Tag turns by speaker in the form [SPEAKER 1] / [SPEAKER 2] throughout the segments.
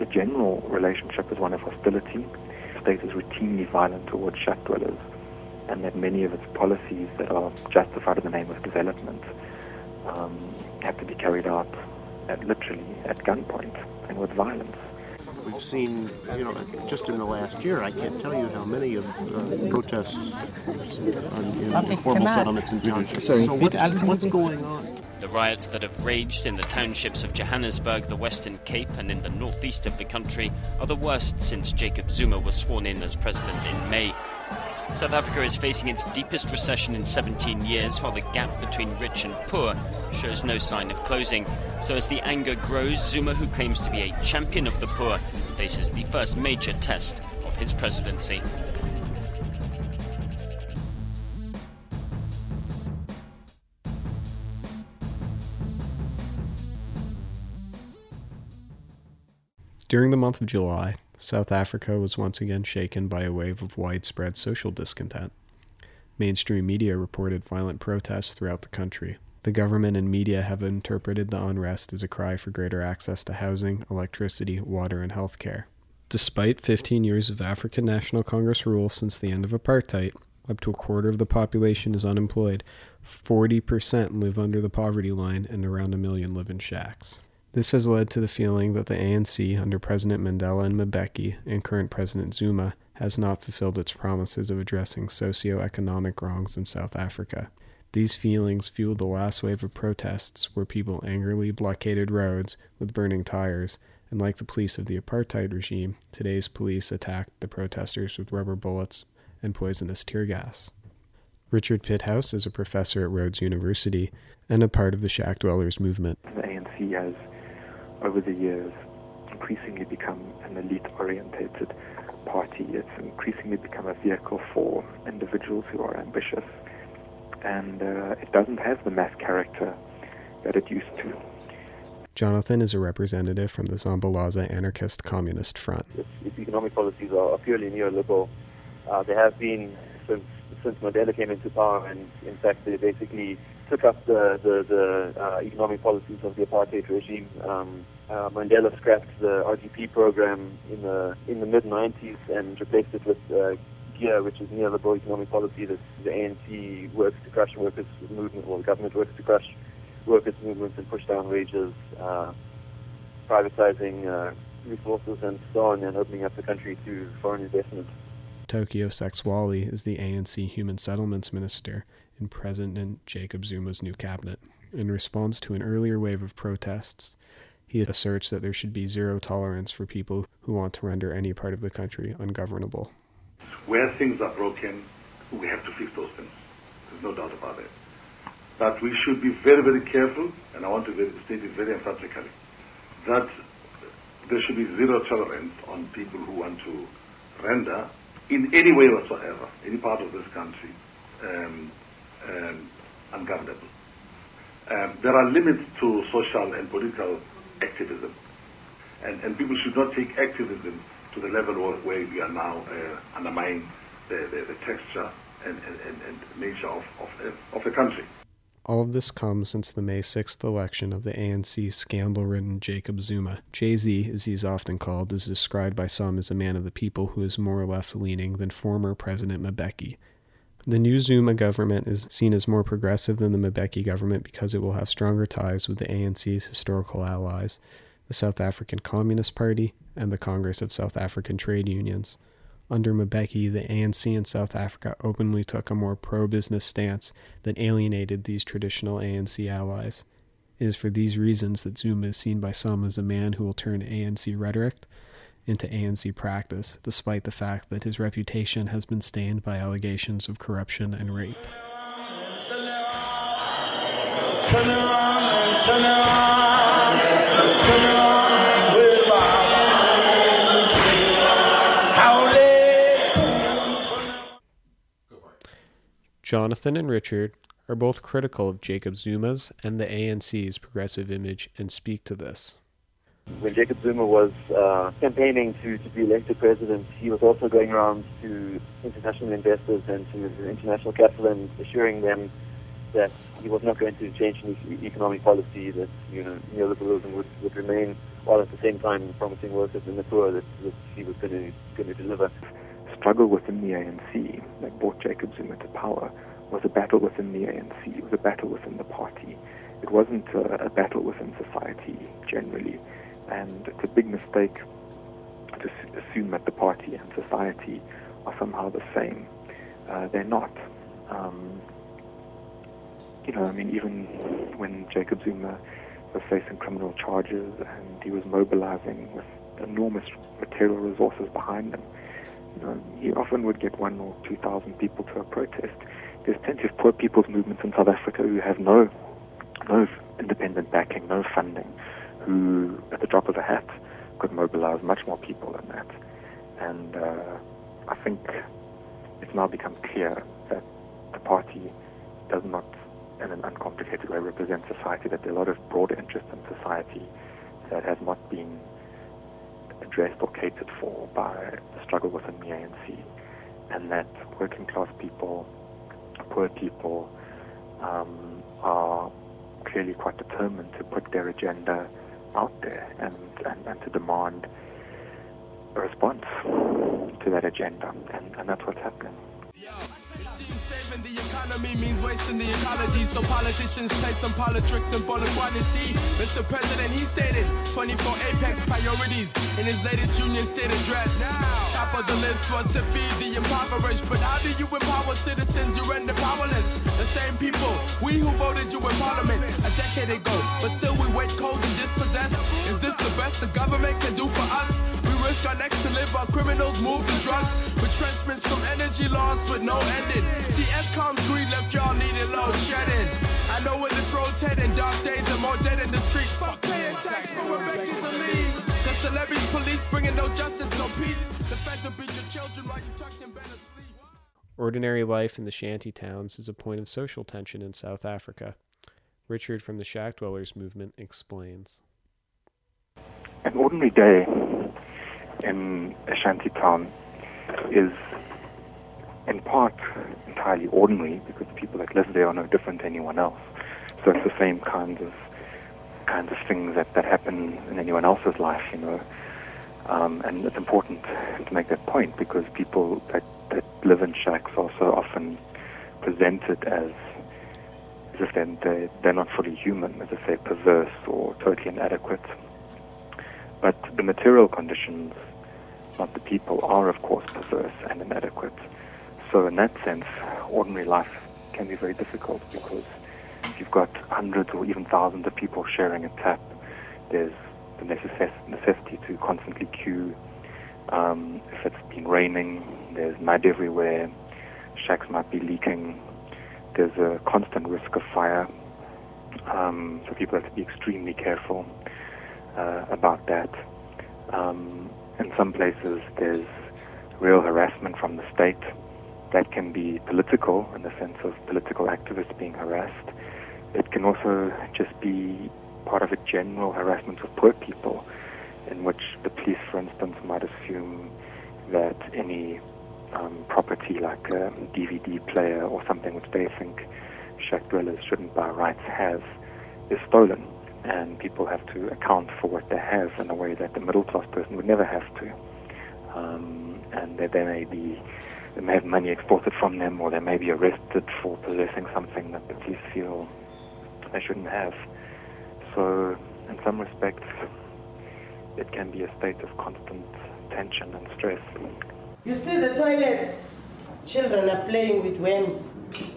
[SPEAKER 1] the general relationship is one of hostility. The state is routinely violent towards shack dwellers, and that many of its policies that are justified in the name of development have to be carried out literally at gunpoint and with violence.
[SPEAKER 2] We've seen, just in the last year, I can't tell you how many of protests in formal settlements in townships. So what's going on?
[SPEAKER 3] The riots that have raged in the townships of Johannesburg, the Western Cape and in the northeast of the country are the worst since Jacob Zuma was sworn in as president in May. South Africa is facing its deepest recession in 17 years, while the gap between rich and poor shows no sign of closing. So as the anger grows, Zuma, who claims to be a champion of the poor, faces the first major test of his presidency.
[SPEAKER 4] During the month of July, South Africa was once again shaken by a wave of widespread social discontent. Mainstream media reported violent protests throughout the country. The government and media have interpreted the unrest as a cry for greater access to housing, electricity, water, and healthcare. Despite 15 years of African National Congress rule since the end of apartheid, up to a quarter of the population is unemployed, 40% live under the poverty line, and around 1 million live in shacks. This has led to the feeling that the ANC, under President Mandela and Mbeki, and current President Zuma, has not fulfilled its promises of addressing socio-economic wrongs in South Africa. These feelings fueled the last wave of protests, where people angrily blockaded roads with burning tires, and like the police of the apartheid regime, today's police attacked the protesters with rubber bullets and poisonous tear gas. Richard Pithouse is a professor at Rhodes University and a part of the shack dwellers movement.
[SPEAKER 1] The ANC has, over the years, increasingly become an elite-orientated party. It's increasingly become a vehicle for individuals who are ambitious, and it doesn't have the mass character that it used to.
[SPEAKER 4] Jonathan is a representative from the Zambalaza Anarchist Communist Front.
[SPEAKER 5] Its economic policies are purely neoliberal. They have been since Mandela came into power, and in fact they basically took up the economic policies of the apartheid regime. Mandela scrapped the RDP program in the mid-90s and replaced it with GEAR, which is neoliberal economic policy that the ANC works to crush workers' movement, or the government works to crush workers' movements and push down wages, privatizing resources and so on, and opening up the country to foreign investment.
[SPEAKER 4] Tokyo Sexwale is the ANC Human Settlements Minister in President Jacob Zuma's new cabinet. In response to an earlier wave of protests, he asserts that there should be zero tolerance for people who want to render any part of the country ungovernable.
[SPEAKER 6] Where things are broken, we have to fix those things. There's no doubt about it. But we should be very, very careful, and I want to state it very emphatically, that there should be zero tolerance on people who want to render, in any way whatsoever, any part of this country, ungovernable. There are limits to social and political activism, and people should not take activism to the level where we are now undermining the texture and nature of the country.
[SPEAKER 4] All of this comes since the May 6th election of the ANC scandal-ridden Jacob Zuma. Jay-Z, as he's often called, is described by some as a man of the people who is more left-leaning than former President Mbeki. The new Zuma government is seen as more progressive than the Mbeki government because it will have stronger ties with the ANC's historical allies, the South African Communist Party, and the Congress of South African Trade Unions. Under Mbeki, the ANC in South Africa openly took a more pro-business stance that alienated these traditional ANC allies. It is for these reasons that Zuma is seen by some as a man who will turn ANC rhetoric into ANC practice, despite the fact that his reputation has been stained by allegations of corruption and rape. Jonathan and Richard are both critical of Jacob Zuma's and the ANC's progressive image and speak to this.
[SPEAKER 5] When Jacob Zuma was campaigning to be elected president, he was also going around to international investors and to international capital and assuring them that he was not going to change any economic policy, that neoliberalism would remain while at the same time promising workers in the poor that he was going to deliver.
[SPEAKER 1] Struggle within the ANC that brought Jacob Zuma to power was a battle within the ANC. It was a battle within the party. It wasn't a battle within society generally. And it's a big mistake to assume that the party and society are somehow the same. They're not. Even when Jacob Zuma was facing criminal charges and he was mobilizing with enormous material resources behind him, he often would get 1,000 or 2,000 people to a protest. There's plenty of poor people's movements in South Africa who have no independent backing, no funding, who at the drop of a hat could mobilize much more people than that. And I think it's now become clear that the party does not, in an uncomplicated way, represent society, that there are a lot of broader interests in society that has not been addressed or catered for by the struggle within the ANC, and that working class people, poor people, are clearly quite determined to put their agenda out there and to demand a response to that agenda, and that's what's happening.
[SPEAKER 7] Saving the economy means wasting the ecology, so politicians play some politics and Bologna. See, Mr. President, he stated 24 apex priorities in his latest Union State address. Top of the list was to feed the impoverished, but how do you empower citizens? You render powerless. The same people, we who voted you in Parliament a decade ago, but still we wait cold and dispossessed. Is this the best the government can do for us? We risk our necks to live while criminals move the drugs. Retrenchments from energy laws with no ending. See, Escom's greed left y'all needing load shedding. I know when this road's heading, dark days are more dead in the street. Fuck paying tax for what makes a leave. The celebrities, police bringing no justice, no peace. The feds will beat your children while you tucked in bed asleep.
[SPEAKER 4] Ordinary life in the shanty towns is a point of social tension in South Africa. Richard from the Shack Dwellers movement explains.
[SPEAKER 1] An ordinary day in a shanty town is in part entirely ordinary because the people that live there are no different to anyone else. So it's the same kinds of things that happen in anyone else's life, and it's important to make that point because people that live in shacks are so often presented as if they're not fully human, as if they're perverse or totally inadequate. But the material conditions, not the people, are of course perverse and inadequate. So in that sense, ordinary life can be very difficult because if you've got hundreds or even thousands of people sharing a tap, there's the necessity to constantly queue. If it's been raining, there's mud everywhere, shacks might be leaking, there's a constant risk of fire. So people have to be extremely careful about that. In some places there's real harassment from the state. That can be political in the sense of political activists being harassed. It can also just be part of a general harassment of poor people, in which the police, for instance, might assume that any property like a DVD player or something which they think shack dwellers shouldn't by rights have is stolen, and people have to account for what they have in a way that the middle-class person would never have to. And that they may have money extorted from them, or they may be arrested for possessing something that the police feel they shouldn't have. So, in some respects, it can be a state of constant tension and stress.
[SPEAKER 8] You see the toilets? Children are playing with worms.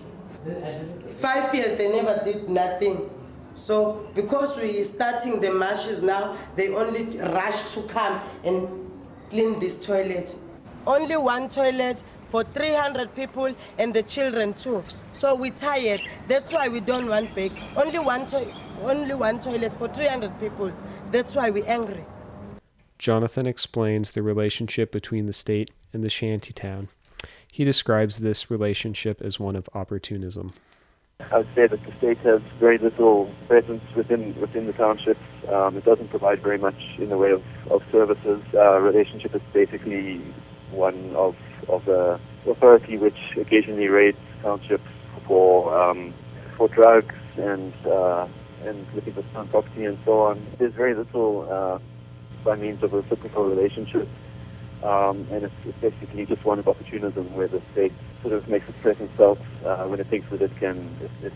[SPEAKER 8] 5 years they never did nothing. So, because we are starting the marches now, they only rush to come and clean these toilets. Only one toilet for 300 people and the children too. So we're tired. That's why we don't want back. Only one toilet for 300 people. That's why we're angry.
[SPEAKER 4] Jonathan explains the relationship between the state and the shantytown. He describes this relationship as one of opportunism.
[SPEAKER 5] I would say that the state has very little presence within the townships. It doesn't provide very much in the way of services. Relationship is basically one of the authority which occasionally raids townships for drugs and looking for stolen property and so on. There's very little by means of a reciprocal relationship. And it's basically just one of opportunism where the state sort of makes its presence felt when it thinks that it can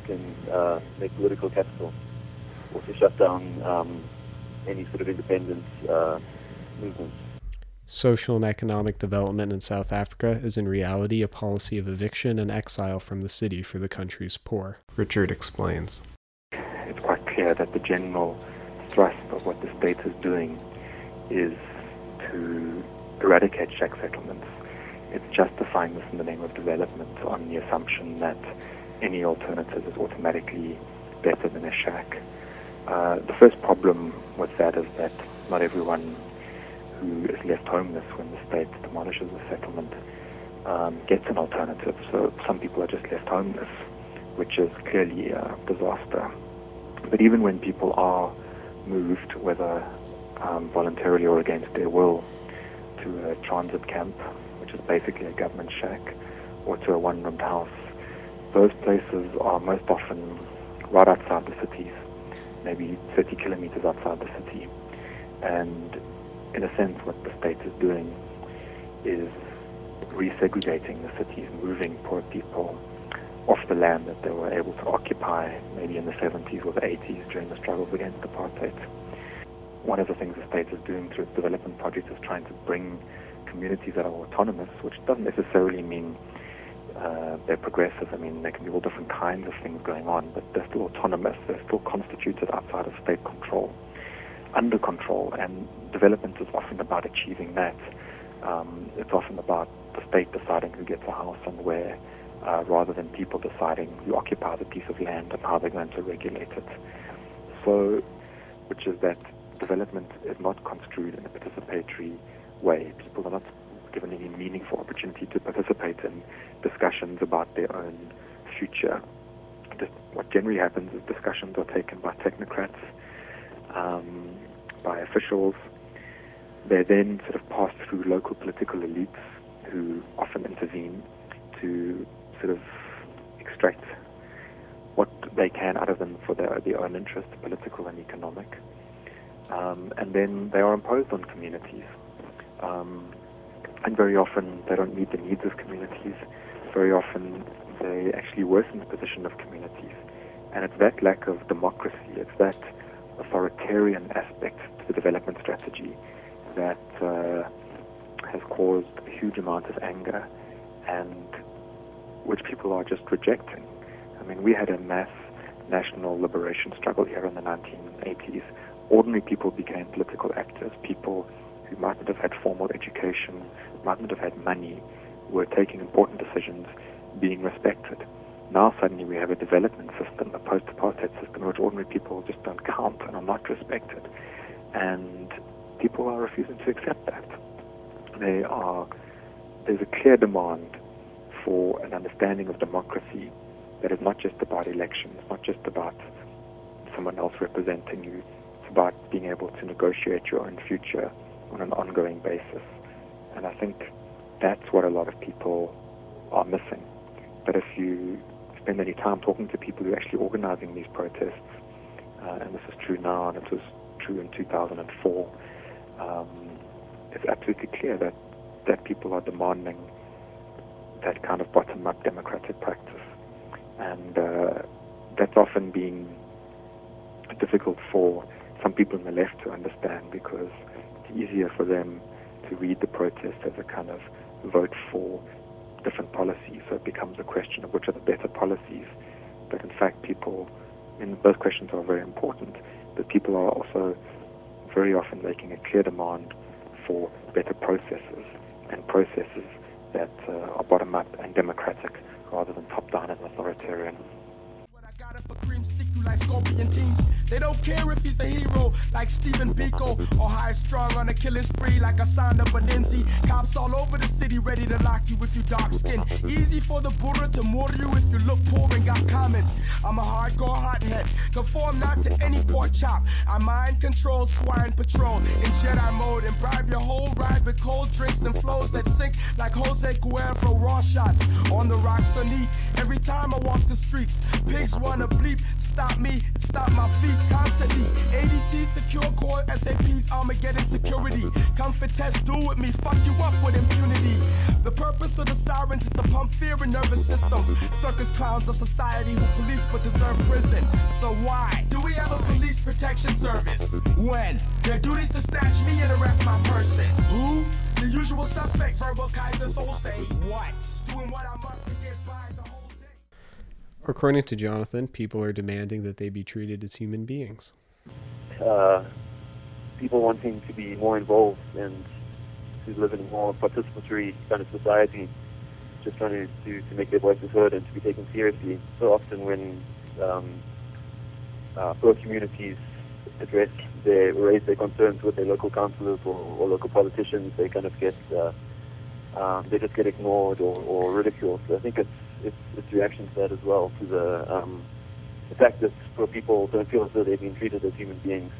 [SPEAKER 5] make political capital or to shut down any sort of independent movements.
[SPEAKER 4] Social and economic development in South Africa is in reality a policy of eviction and exile from the city for the country's poor. Richard explains.
[SPEAKER 1] It's quite clear that the general thrust of what the state is doing is to eradicate shack settlements. It's justifying this in the name of development on the assumption that any alternative is automatically better than a shack. The first problem with that is that not everyone who is left homeless when the state demolishes a settlement gets an alternative. So some people are just left homeless, which is clearly a disaster. But even when people are moved, whether voluntarily or against their will, to a transit camp, which is basically a government shack, or to a one-roomed house, those places are most often right outside the cities, maybe 30 kilometers outside the city. And in a sense, what the state is doing is resegregating the cities, moving poor people off the land that they were able to occupy maybe in the 70s or the 80s during the struggles against apartheid. One of the things the state is doing through its development project is trying to bring communities that are autonomous, which doesn't necessarily mean they're progressive. I mean, there can be all different kinds of things going on, but they're still autonomous. They're still constituted outside of state control, under control, and development is often about achieving that. It's often about the state deciding who gets a house and where, rather than people deciding who occupies a piece of land and how they're going to regulate it. So, which is that development is not construed in a participatory way. People are not given any meaningful opportunity to participate in discussions about their own future. What generally happens is discussions are taken by technocrats, by officials. They're then sort of passed through local political elites who often intervene to sort of extract what they can out of them for their own interest, political and economic. And then they are imposed on communities. And very often they don't meet the needs of communities. Very often they actually worsen the position of communities. And it's that lack of democracy, it's that authoritarian aspect to the development strategy that has caused a huge amount of anger, and which people are just rejecting. I mean, we had a mass national liberation struggle here in the 1980s. Ordinary people became political actors. People who might not have had formal education, might not have had money, were taking important decisions, being respected. Now suddenly we have a development system, a post-apartheid system, in which ordinary people just don't count and are not respected. And people are refusing to accept that. There's a clear demand for an understanding of democracy that is not just about elections, not just about someone else representing you. It's about being able to negotiate your own future on an ongoing basis. And I think that's what a lot of people are missing. But if you spend any time talking to people who are actually organizing these protests, and this is true now and it was true in 2004, it's absolutely clear that people are demanding that kind of bottom-up democratic practice. And that's often been difficult for some people on the left to understand, because it's easier for them to read the protest as a kind of vote for different policies. So it becomes a question of which are the better policies. But in fact, both questions are very important, but people are also very often making a clear demand for better processes, and processes that are bottom-up and democratic rather than top-down and authoritarian.
[SPEAKER 7] Like Scorpion teams. They don't care if he's a hero like Stephen Biko, or high strung on a killing spree like Asanda Benenzi. Cops all over the city ready to lock you if you dark skin. Easy for the Buddha to murder you if you look poor and got comments. I'm a hardcore hothead, conform not to any pork chop. I mind control swine patrol in Jedi mode, and bribe your whole ride with cold drinks and flows that sink like Jose Cuervo raw shots on the rocks or knee. Every time I walk the streets, pigs wanna bleep. Stop me, stop my feet. constantly. ADT, secure core, SAP's Armageddon security. Come for test, do with me, fuck you up with impunity. The purpose of the sirens is to pump fear in nervous systems. Circus clowns of society who police but deserve prison. So why do we have a police protection service? When their duty's to snatch me and arrest my person. Who? The usual suspect, verbal Kaiser, soul say what? Doing what I must to get by the whole day.
[SPEAKER 4] According to Jonathan, people are demanding that they be treated as human beings.
[SPEAKER 5] People wanting to be more involved and to live in a more participatory kind of society, just trying to make their voices heard and to be taken seriously. So often when poor communities raise their concerns with their local councillors or local politicians, they kind of get they just get ignored or ridiculed. So I think it's reaction to that as well, to the fact that poor people don't feel as though they've been treated as human beings.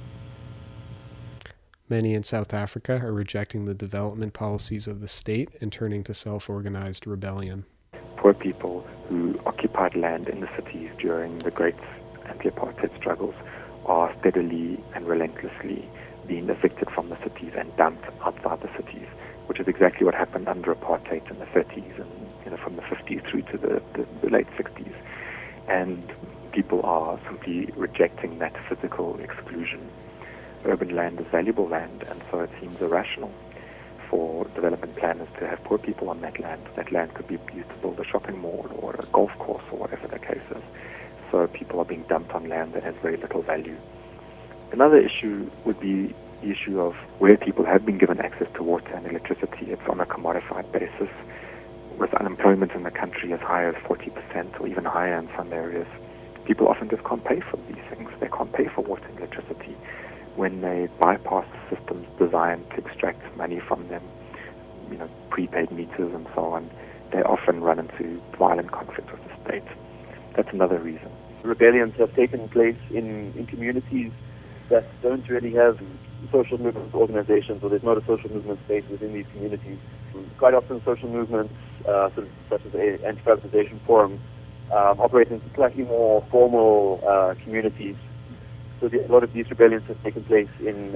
[SPEAKER 4] Many in South Africa are rejecting the development policies of the state and turning to self-organized rebellion.
[SPEAKER 1] Poor people who occupied land in the cities during the great anti-apartheid struggles are steadily and relentlessly being evicted from the cities and dumped outside the cities, which is exactly what happened under apartheid in the 30s and from the 50s through to the late 60s. And people are simply rejecting that physical exclusion. Urban land is valuable land, and so it seems irrational for development planners to have poor people on that land. That land could be used to build a shopping mall or a golf course or whatever the case is. So people are being dumped on land that has very little value. Another issue would be the issue of where people have been given access to water and electricity. It's on a commodified basis. With unemployment in the country as high as 40% or even higher in some areas, people often just can't pay for these things. They can't pay for water and electricity. When they bypass systems designed to extract money from them, prepaid meters and so on, they often run into violent conflict with the state. That's another reason.
[SPEAKER 5] Rebellions have taken place in communities that don't really have social movement organizations, or there's not a social movement space within these communities. Quite often social movements, such as the Anti-Privatization Forum, operate in slightly more formal communities. So a lot of these rebellions have taken place in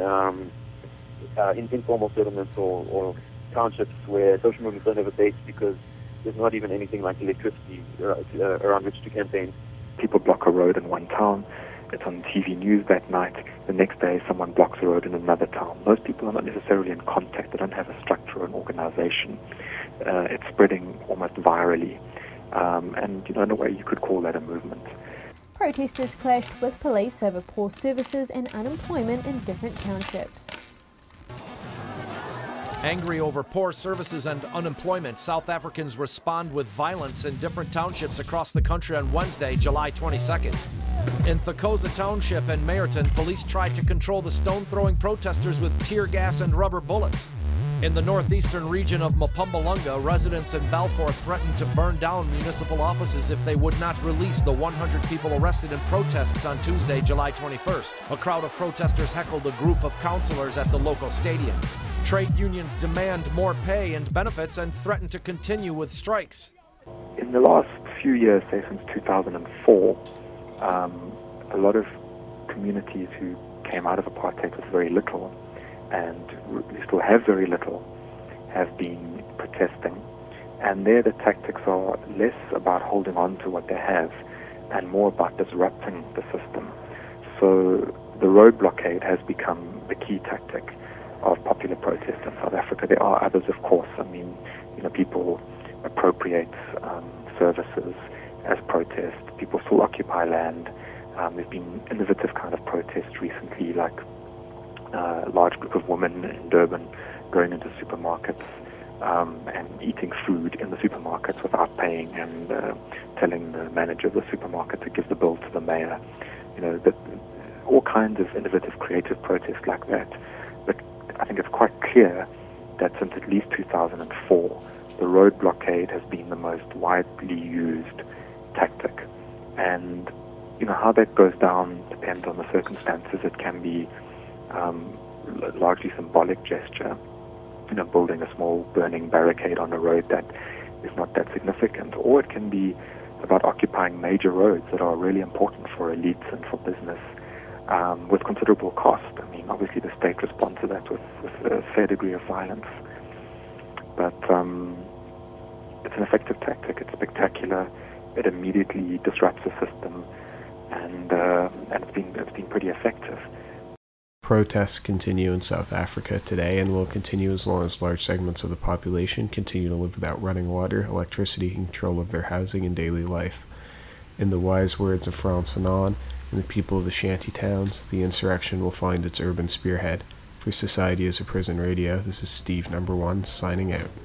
[SPEAKER 5] informal settlements or townships where social movements don't have a base because there's not even anything like electricity around which to campaign.
[SPEAKER 1] People block a road in one town. It's on TV news that night. The next day, someone blocks a road in another town. Those people are not necessarily in contact. They don't have a structure or an organization. It's spreading almost virally. And in a way, you could call that a movement.
[SPEAKER 9] Protesters clashed with police over poor services and unemployment in different townships.
[SPEAKER 10] Angry over poor services and unemployment, South Africans respond with violence in different townships across the country on Wednesday, July 22nd. In Thokoza Township and Meyerton, police tried to control the stone-throwing protesters with tear gas and rubber bullets. In the northeastern region of Mpumalanga, residents in Balfour threatened to burn down municipal offices if they would not release the 100 people arrested in protests on Tuesday, July 21st. A crowd of protesters heckled a group of councillors at the local stadium. Trade unions demand more pay and benefits and threaten to continue with strikes.
[SPEAKER 1] In the last few years, say since 2004, a lot of communities who came out of apartheid with very little and still have very little have been protesting. And there the tactics are less about holding on to what they have and more about disrupting the system. So the road blockade has become the key tactic of popular protest in South Africa. There are others, of course. I mean, people appropriate services as protest. People still occupy land. There's been innovative kind of protests recently, like a large group of women in Durban going into supermarkets and eating food in the supermarkets without paying and telling the manager of the supermarket to give the bill to the mayor. All kinds of innovative, creative protests like that. But I think it's quite clear that since at least 2004, the road blockade has been the most widely used tactic. And how that goes down depends on the circumstances. It can be largely symbolic gesture, building a small burning barricade on a road that is not that significant, or it can be about occupying major roads that are really important for elites and for business, with considerable cost. I mean, obviously the state responds to that with a fair degree of violence. But it's an effective tactic. It's spectacular. It immediately disrupts the system, and it's been pretty effective.
[SPEAKER 4] Protests continue in South Africa today and will continue as long as large segments of the population continue to live without running water, electricity, and control of their housing and daily life. In the wise words of Frantz Fanon and the people of the shanty towns, the insurrection will find its urban spearhead. For Society as a Prison Radio, this is Steve No. 1 signing out.